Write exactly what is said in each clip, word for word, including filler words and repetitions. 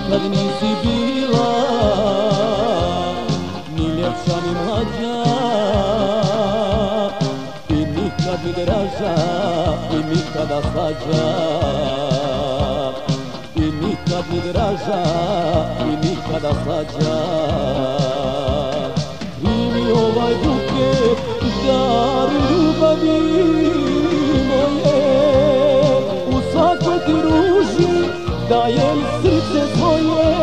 nikad nisi bila ni ljepša ni mlađa, i nikad mi draža i nikada slađa, i nikad mi draža i nikada slađa. Primi ovaj buket, dar ljubavi moje, u svakoj ti ruži dajem srce svoje,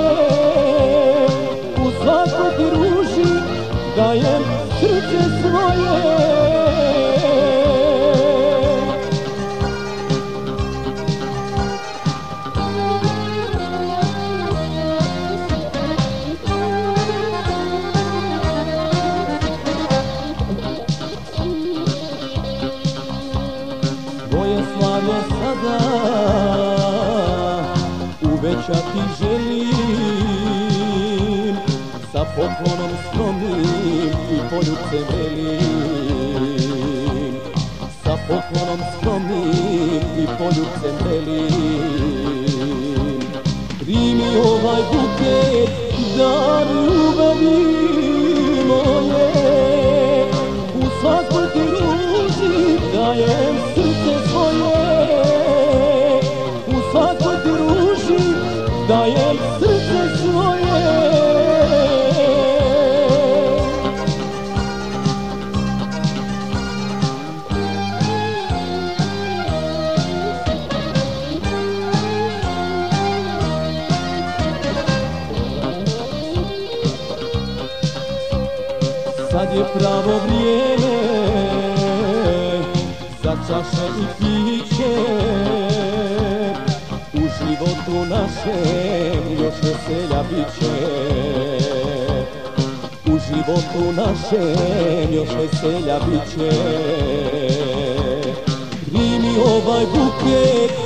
u svakoj ti ruži dajem srce svoje. Tvoje slavlje sada uvećati želim, sa poklonom skromnim i poljubcem velim, sa poklonom skromnim i poljubcem velim. Primi ovaj buket, dar ljubavi moje, u svakoj ti ruži dajem srce svoje, u svakoj ti ruži dajem srce svoje. Sad je pravo vrijeme za čaše i piće, u životu našem još veselja biće, u životu našem još veselja biće. Primi ovaj buket,